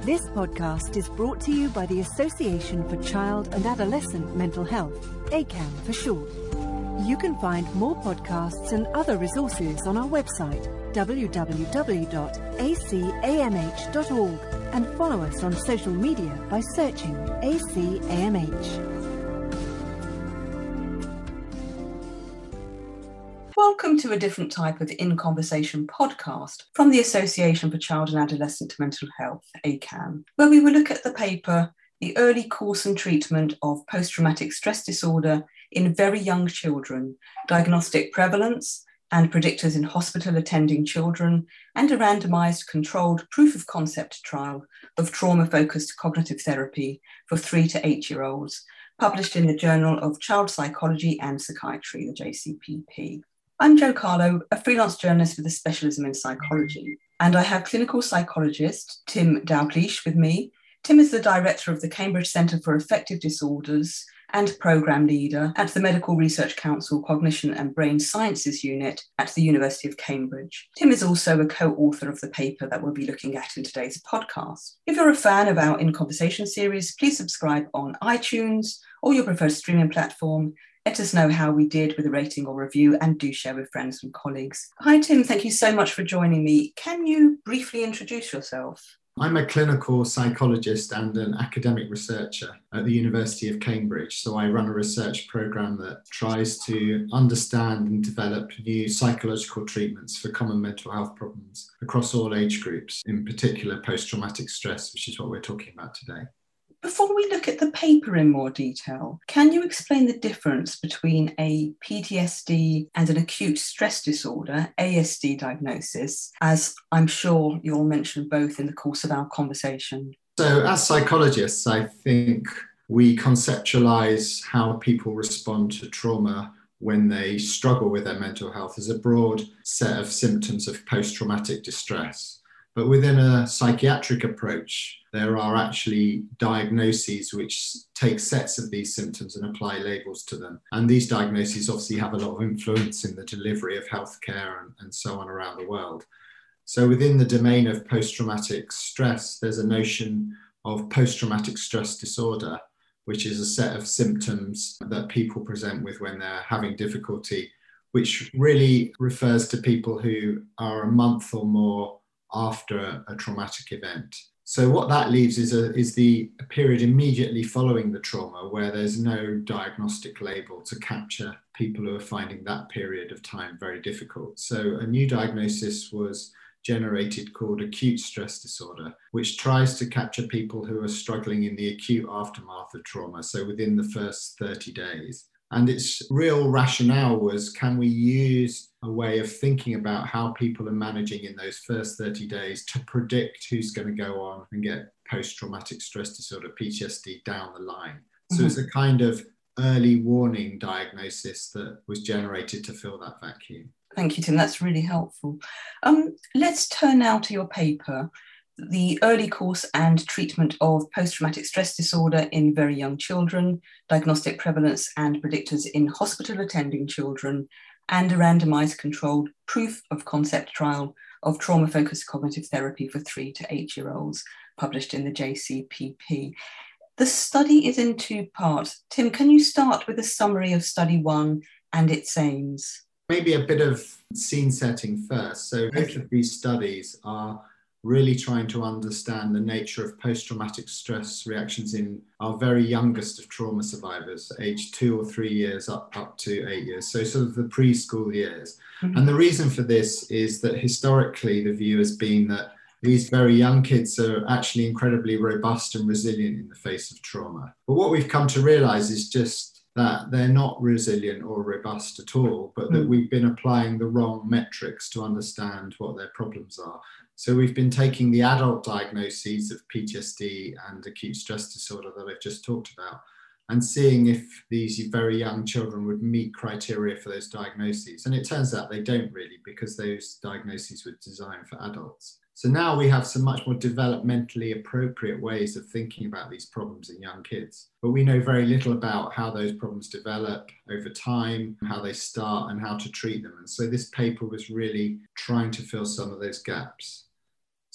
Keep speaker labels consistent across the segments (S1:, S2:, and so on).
S1: This podcast is brought to you by the Association for Child and Adolescent Mental Health, ACAM for short. You can find more podcasts and other resources on our website, www.acamh.org, and follow us on social media by searching ACAMH.
S2: Welcome to a different type of In Conversation podcast from the Association for Child and Adolescent Mental Health, ACAM, where we will look at the paper, The Early Course and Treatment of Post-Traumatic Stress Disorder in Very Young Children, Diagnostic Prevalence and Predictors in Hospital-Attending Children, and a randomized controlled proof-of-concept trial of trauma-focused cognitive therapy for 3 to 8-year-olds, published in the Journal of Child Psychology and Psychiatry, the JCPP. I'm Jo Carlo, a freelance journalist with a specialism in psychology, and I have clinical psychologist Tim Dalgleish with me. Tim is the director of the Cambridge Centre for Affective Disorders and programme leader at the Medical Research Council Cognition and Brain Sciences Unit at the University of Cambridge. Tim is also a co-author of the paper that we'll be looking at in today's podcast. If you're a fan of our In Conversation series, please subscribe on iTunes or your preferred streaming platform. Let us know how we did with a rating or review, and do share with friends and colleagues. Hi, Tim. Thank you so much for joining me. Can you briefly introduce yourself?
S3: I'm a clinical psychologist and an academic researcher at the University of Cambridge. So I run a research programme that tries to understand and develop new psychological treatments for common mental health problems across all age groups, in particular post-traumatic stress, which is what we're talking about today.
S2: Before we look at the paper in more detail, can you explain the difference between a PTSD and an acute stress disorder, ASD diagnosis, as I'm sure you'll mention both in the course of our conversation?
S3: So as psychologists, I think we conceptualize how people respond to trauma when they struggle with their mental health as a broad set of symptoms of post-traumatic distress. But within a psychiatric approach, there are actually diagnoses which take sets of these symptoms and apply labels to them. And these diagnoses obviously have a lot of influence in the delivery of healthcare and so on around the world. So within the domain of post-traumatic stress, there's a notion of post-traumatic stress disorder, which is a set of symptoms that people present with when they're having difficulty, which really refers to people who are a month or more after a traumatic event. So what that leaves is the period immediately following the trauma, where there's no diagnostic label to capture people who are finding that period of time very difficult. So a new diagnosis was generated called acute stress disorder, which tries to capture people who are struggling in the acute aftermath of trauma, so within the first 30 days. And its real rationale was, can we use a way of thinking about how people are managing in those first 30 days to predict who's going to go on and get post-traumatic stress disorder, PTSD, down the line. So it's a kind of early warning diagnosis that was generated to fill that vacuum.
S2: Thank you, Tim. That's really helpful. Let's turn now to your paper, The Early Course and Treatment of Post-Traumatic Stress Disorder in Very Young Children, Diagnostic Prevalence and Predictors in Hospital-Attending Children, and a randomized controlled proof-of-concept trial of trauma-focused cognitive therapy for 3 to 8-year-olds, published in the JCPP. The study is in 2 parts. Tim, can you start with a summary of Study 1 and its aims?
S3: Maybe a bit of scene setting first. So both of these studies are really trying to understand the nature of post-traumatic stress reactions in our very youngest of trauma survivors, aged 2 or 3 years up to 8 years, so sort of the preschool years. And the reason for this is that historically the view has been that these very young kids are actually incredibly robust and resilient in the face of trauma. But what we've come to realize is just that they're not resilient or robust at all, but that we've been applying the wrong metrics to understand what their problems are. So we've been taking the adult diagnoses of PTSD and acute stress disorder that I've just talked about and seeing if these very young children would meet criteria for those diagnoses. And it turns out they don't really, because those diagnoses were designed for adults. So now we have some much more developmentally appropriate ways of thinking about these problems in young kids. But we know very little about how those problems develop over time, how they start, and how to treat them. And so this paper was really trying to fill some of those gaps.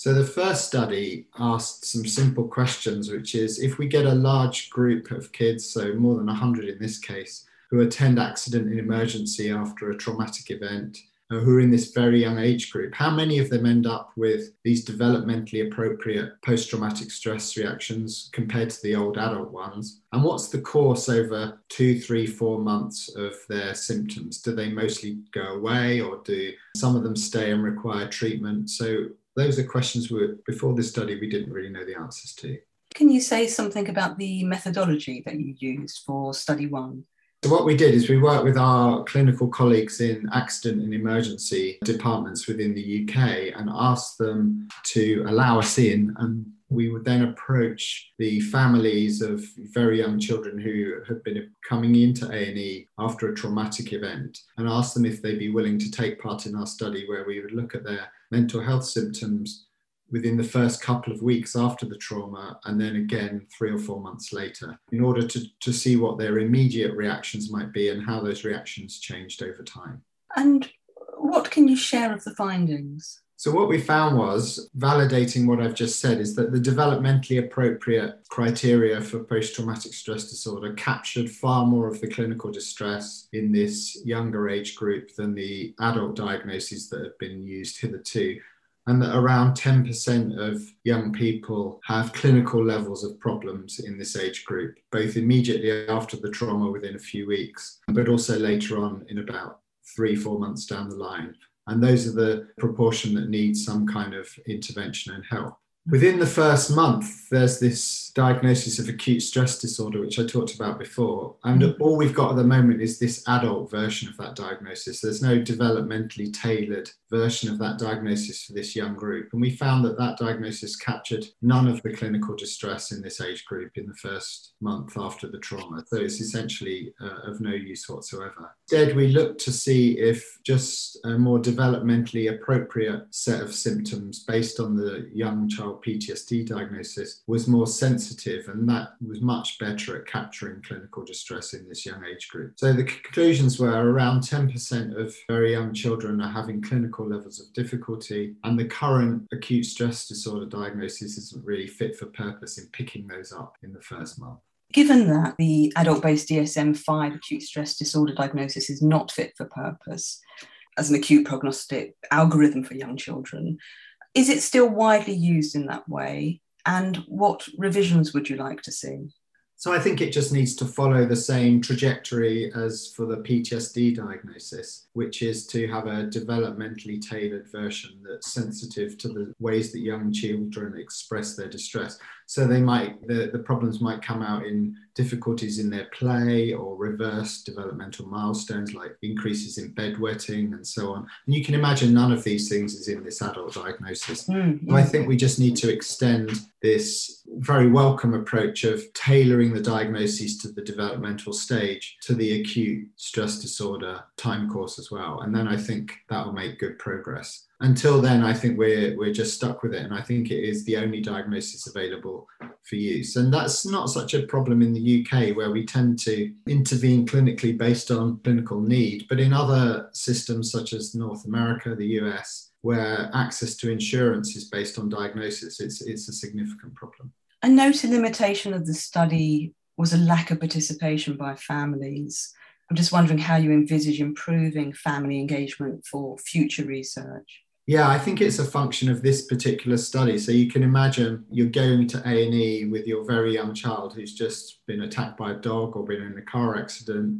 S3: So the first study asked some simple questions, which is if we get a large group of kids, so more than 100 in this case, who attend accident and emergency after a traumatic event, who are in this very young age group, how many of them end up with these developmentally appropriate post-traumatic stress reactions compared to the old adult ones? And what's the course over 2, 3, 4 months of their symptoms? Do they mostly go away, or do some of them stay and require treatment? So those are questions before this study we didn't really know the answers to.
S2: Can you say something about the methodology that you used for study 1?
S3: So what we did is we worked with our clinical colleagues in accident and emergency departments within the UK and asked them to allow us in, and we would then approach the families of very young children who had been coming into A&E after a traumatic event and ask them if they'd be willing to take part in our study, where we would look at their mental health symptoms within the first couple of weeks after the trauma, and then again 3 or 4 months later, in order to see what their immediate reactions might be and how those reactions changed over time.
S2: And what can you share of the findings?
S3: So what we found was, validating what I've just said, is that the developmentally appropriate criteria for post-traumatic stress disorder captured far more of the clinical distress in this younger age group than the adult diagnoses that have been used hitherto. And that around 10% of young people have clinical levels of problems in this age group, both immediately after the trauma within a few weeks, but also later on in about 3-4 months down the line. And those are the proportion that need some kind of intervention and help. Within the first month, there's this diagnosis of acute stress disorder, which I talked about before. And all we've got at the moment is this adult version of that diagnosis. There's no developmentally tailored version of that diagnosis for this young group. And we found that that diagnosis captured none of the clinical distress in this age group in the first month after the trauma. So it's essentially of no use whatsoever. Instead, we looked to see if just a more developmentally appropriate set of symptoms based on the young child PTSD diagnosis was more sensitive, and that was much better at capturing clinical distress in this young age group. So the conclusions were around 10% of very young children are having clinical levels of difficulty, and the current acute stress disorder diagnosis isn't really fit for purpose in picking those up in the first month.
S2: Given that the adult-based DSM-5 acute stress disorder diagnosis is not fit for purpose as an acute prognostic algorithm for young children, is it still widely used in that way? And what revisions would you like to see?
S3: So I think it just needs to follow the same trajectory as for the PTSD diagnosis, which is to have a developmentally tailored version that's sensitive to the ways that young children express their distress. So they might, the problems might come out in difficulties in their play or reverse developmental milestones like increases in bedwetting and so on. And you can imagine none of these things is in this adult diagnosis. So I think we just need to extend this very welcome approach of tailoring the diagnosis to the developmental stage to the acute stress disorder time course as well. And then I think that will make good progress. Until then, I think we're just stuck with it. And I think it is the only diagnosis available for use. And that's not such a problem in the UK, where we tend to intervene clinically based on clinical need. But in other systems such as North America, the US, where access to insurance is based on diagnosis, it's a significant problem.
S2: A noted limitation of the study was a lack of participation by families. I'm just wondering how you envisage improving family engagement for future research.
S3: Yeah, I think it's a function of this particular study. So you can imagine you're going to A&E with your very young child who's just been attacked by a dog or been in a car accident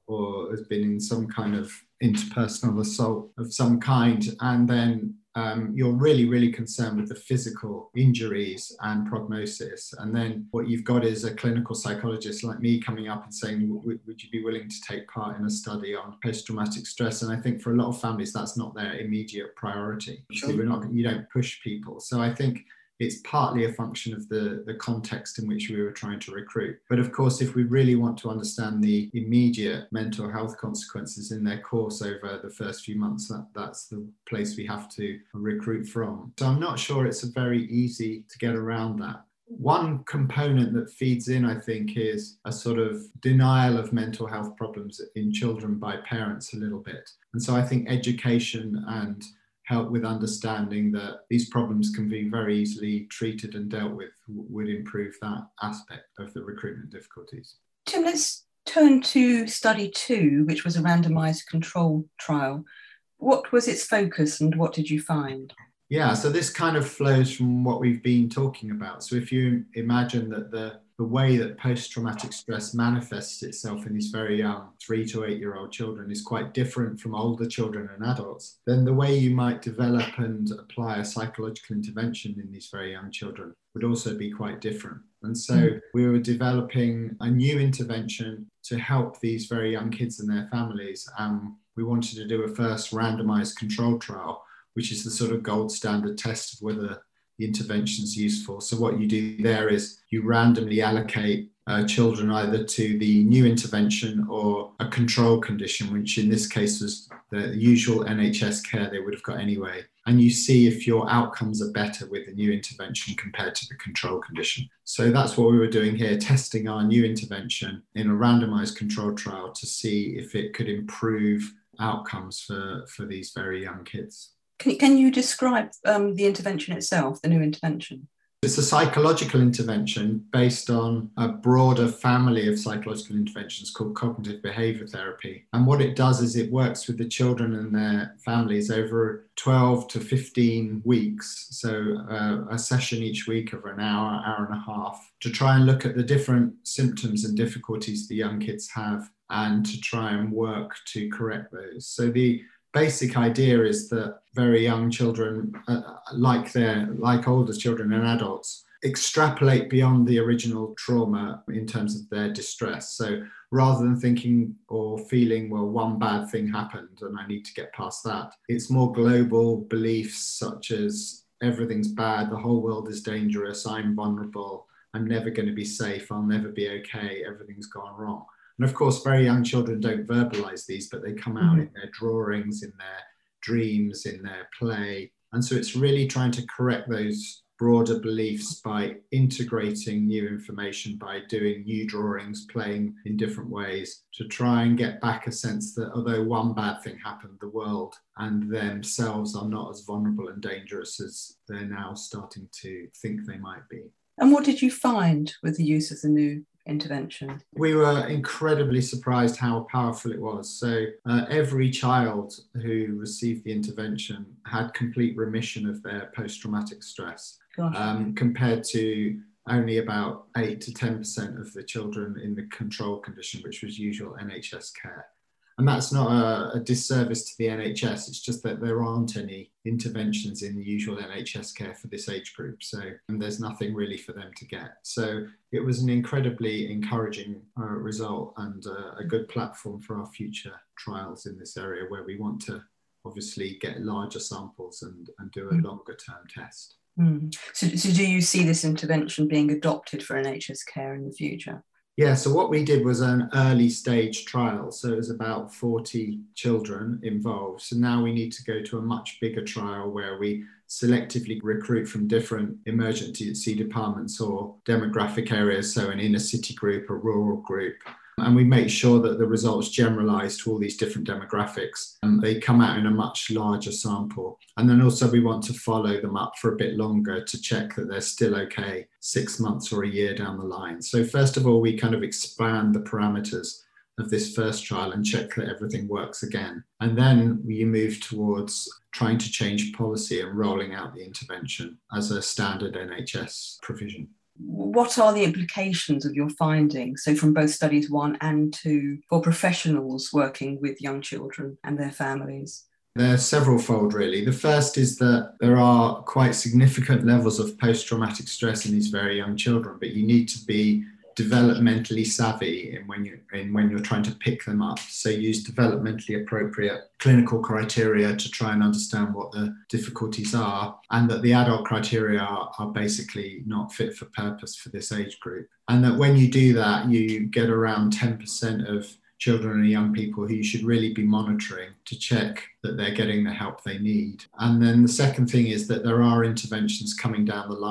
S3: or has been in some kind of interpersonal assault of some kind. And then you're really, really concerned with the physical injuries and prognosis. And then what you've got is a clinical psychologist like me coming up and saying, would you be willing to take part in a study on post-traumatic stress? And I think for a lot of families, that's not their immediate priority. Sure. So you don't push people. So I think it's partly a function of the context in which we were trying to recruit. But of course, if we really want to understand the immediate mental health consequences in their course over the first few months, that's the place we have to recruit from. So I'm not sure it's very easy to get around that. One component that feeds in, I think, is a sort of denial of mental health problems in children by parents a little bit. And so I think education and help with understanding that these problems can be very easily treated and dealt with would improve that aspect of the recruitment difficulties.
S2: Tim, let's turn to study 2, which was a randomised control trial. What was its focus and what did you find?
S3: Yeah, so this kind of flows from what we've been talking about. So if you imagine that the way that post-traumatic stress manifests itself in these very young 3 to 8 year old children is quite different from older children and adults, then the way you might develop and apply a psychological intervention in these very young children would also be quite different. And so we were developing a new intervention to help these very young kids and their families. We wanted to do a first randomized control trial, which is the sort of gold standard test of whether the intervention is useful. So what you do there is you randomly allocate children either to the new intervention or a control condition, which in this case was the usual NHS care they would have got anyway. And you see if your outcomes are better with the new intervention compared to the control condition. So that's what we were doing here, testing our new intervention in a randomized control trial to see if it could improve outcomes for these very young kids.
S2: Can you describe the intervention itself, the new intervention?
S3: It's a psychological intervention based on a broader family of psychological interventions called cognitive behavior therapy. And what it does is it works with the children and their families over 12 to 15 weeks. So a session each week of an hour, hour and a half, to try and look at the different symptoms and difficulties the young kids have and to try and work to correct those. So the basic idea is that very young children, like older children and adults, extrapolate beyond the original trauma in terms of their distress. So rather than thinking or feeling, well, one bad thing happened and I need to get past that, it's more global beliefs such as everything's bad, the whole world is dangerous, I'm vulnerable, I'm never going to be safe, I'll never be okay, everything's gone wrong. And of course, very young children don't verbalize these, but they come out in their drawings, in their dreams, in their play. And so it's really trying to correct those broader beliefs by integrating new information, by doing new drawings, playing in different ways to try and get back a sense that although one bad thing happened, the world and themselves are not as vulnerable and dangerous as they're now starting to think they might be.
S2: And what did you find with the use of the new intervention?
S3: We were incredibly surprised how powerful it was. So every child who received the intervention had complete remission of their post-traumatic stress, compared to only about 8 to 10% of the children in the control condition, which was usual NHS care. And that's not a disservice to the NHS, it's just that there aren't any interventions in the usual NHS care for this age group. And there's nothing really for them to get. So it was an incredibly encouraging result and a good platform for our future trials in this area where we want to obviously get larger samples and do a longer term test.
S2: So do you see this intervention being adopted for NHS care in the future?
S3: Yeah, so what we did was an early stage trial. So it was about 40 children involved. So now we need to go to a much bigger trial where we selectively recruit from different emergency departments or demographic areas. So an inner city group, a rural group. And we make sure that the results generalize to all these different demographics and they come out in a much larger sample. And then also we want to follow them up for a bit longer to check that they're still okay 6 months or a year down the line. So first of all, we kind of expand the parameters of this first trial and check that everything works again. And then we move towards trying to change policy and rolling out the intervention as a standard NHS provision.
S2: What are the implications of your findings, so from both studies 1 and 2, for professionals working with young children and their families?
S3: They're several-fold, really. The first is that there are quite significant levels of post-traumatic stress in these very young children, but you need to be developmentally savvy when you're trying to pick them up. So use developmentally appropriate clinical criteria to try and understand what the difficulties are, and that the adult criteria are basically not fit for purpose for this age group. And that when you do that, you get around 10% of children and young people who you should really be monitoring to check that they're getting the help they need. And then the second thing is that there are interventions coming down the line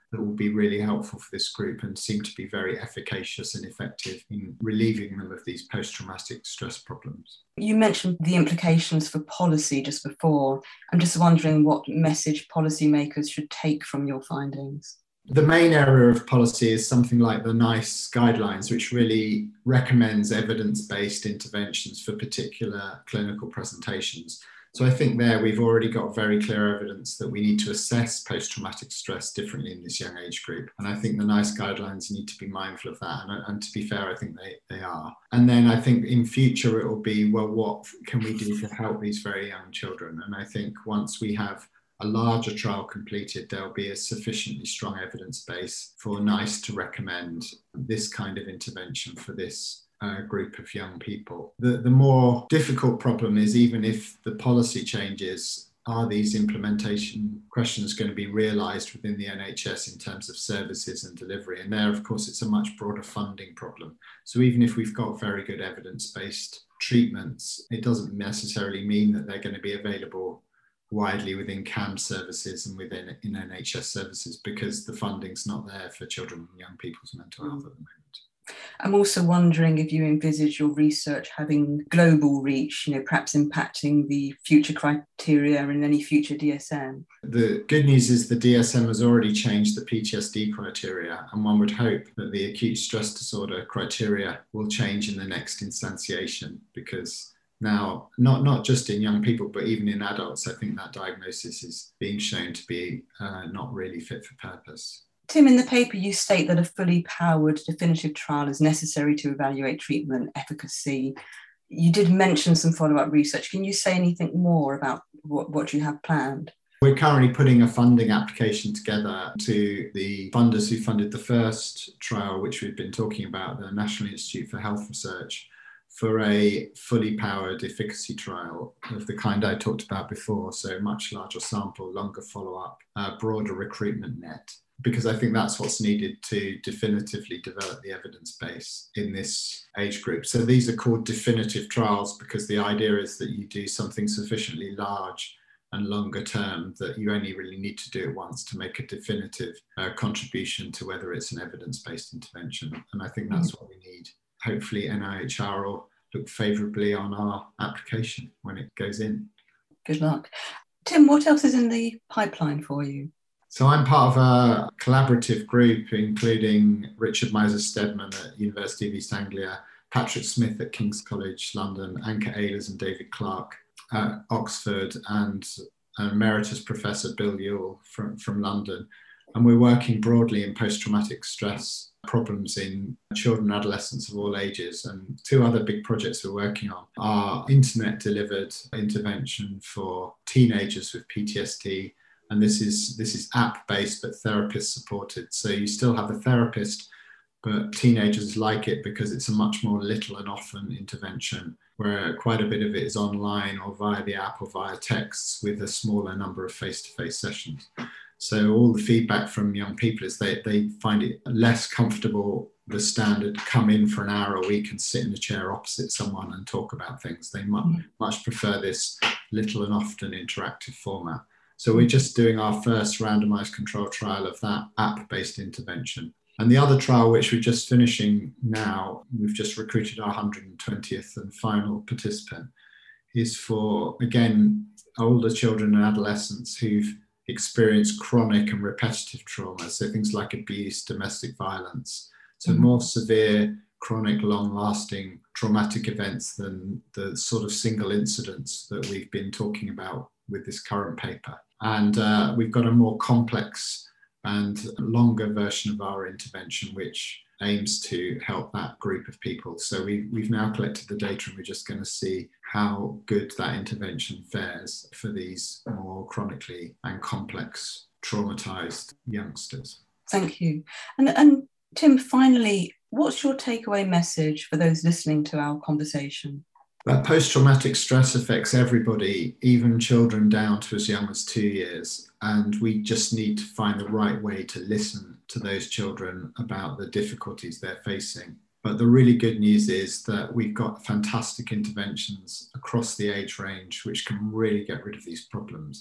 S3: that will be really helpful for this group and seem to be very efficacious and effective in relieving them of these post-traumatic stress problems.
S2: You mentioned the implications for policy just before. I'm just wondering what message policymakers should take from your findings.
S3: The main area of policy is something like the NICE guidelines, which really recommends evidence-based interventions for particular clinical presentations. So I think there we've already got very clear evidence that we need to assess post-traumatic stress differently in this young age group. And I think the NICE guidelines need to be mindful of that. And to be fair, I think they are. And then I think in future it will be, well, what can we do to help these very young children? And I think once we have a larger trial completed, there'll be a sufficiently strong evidence base for NICE to recommend this kind of intervention for this group of young people. The more difficult problem is, even if the policy changes, are these implementation questions going to be realised within the NHS in terms of services and delivery? And there, of course, it's a much broader funding problem. So even if we've got very good evidence-based treatments, it doesn't necessarily mean that they're going to be available widely within CAM services and within NHS services, because the funding's not there for children and young people's mental health at the moment.
S2: I'm also wondering if you envisage your research having global reach, perhaps impacting the future criteria in any future DSM.
S3: The good news is the DSM has already changed the PTSD criteria, and one would hope that the acute stress disorder criteria will change in the next instantiation, because now, not just in young people, but even in adults, I think that diagnosis is being shown to be not really fit for purpose.
S2: Tim, in the paper, you state that a fully powered definitive trial is necessary to evaluate treatment efficacy. You did mention some follow-up research. Can you say anything more about what you have planned?
S3: We're currently putting a funding application together to the funders who funded the first trial, which we've been talking about, the National Institute for Health Research, for a fully powered efficacy trial of the kind I talked about before. So much larger sample, longer follow-up, broader recruitment net, because I think that's what's needed to definitively develop the evidence base in this age group. So these are called definitive trials because the idea is that you do something sufficiently large and longer term that you only really need to do it once to make a definitive contribution to whether it's an evidence-based intervention. And I think that's what we need. Hopefully NIHR will look favourably on our application when it goes in.
S2: Good luck. Tim, what else is in the pipeline for you?
S3: So I'm part of a collaborative group, including Richard Miser-Stedman at University of East Anglia, Patrick Smith at King's College London, Anke Ehlers and David Clark at Oxford, and Emeritus Professor Bill Ewell from London. And we're working broadly in post-traumatic stress problems in children and adolescents of all ages. And two other big projects we're working on are internet-delivered intervention for teenagers with PTSD. And this is app-based but therapist-supported. So you still have a therapist, but teenagers like it because it's a much more little and often intervention, where quite a bit of it is online or via the app or via texts with a smaller number of face-to-face sessions. So all the feedback from young people is they find it less comfortable, the standard come in for an hour a week and sit in a chair opposite someone and talk about things. They much prefer this little and often interactive format. So we're just doing our first randomized control trial of that app-based intervention. And the other trial, which we're just finishing now, we've just recruited our 120th and final participant, is for, again, older children and adolescents who've experienced chronic and repetitive trauma. So things like abuse, domestic violence. So more severe, chronic, long-lasting traumatic events than the sort of single incidents that we've been talking about with this current paper. And we've got a more complex and longer version of our intervention, which aims to help that group of people. So we've now collected the data and we're just going to see how good that intervention fares for these more chronically and complex traumatized youngsters.
S2: Thank you. And Tim, finally, what's your takeaway message for those listening to our conversation?
S3: That post-traumatic stress affects everybody, even children down to as young as 2 years. And we just need to find the right way to listen to those children about the difficulties they're facing. But the really good news is that we've got fantastic interventions across the age range, which can really get rid of these problems.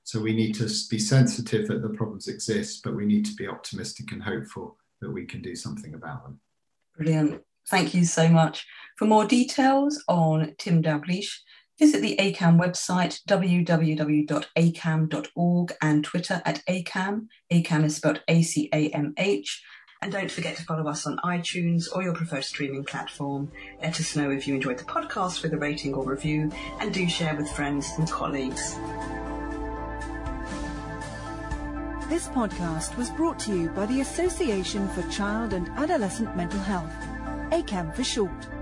S3: So we need to be sensitive that the problems exist, but we need to be optimistic and hopeful that we can do something about them.
S2: Brilliant. Thank you so much. For more details on Tim Dalgleish, visit the ACAM website, www.acam.org, and Twitter at ACAM. ACAM is spelled ACAMH. And don't forget to follow us on iTunes or your preferred streaming platform. Let us know if you enjoyed the podcast with a rating or review, and do share with friends and colleagues.
S1: This podcast was brought to you by the Association for Child and Adolescent Mental Health, ACAM for short.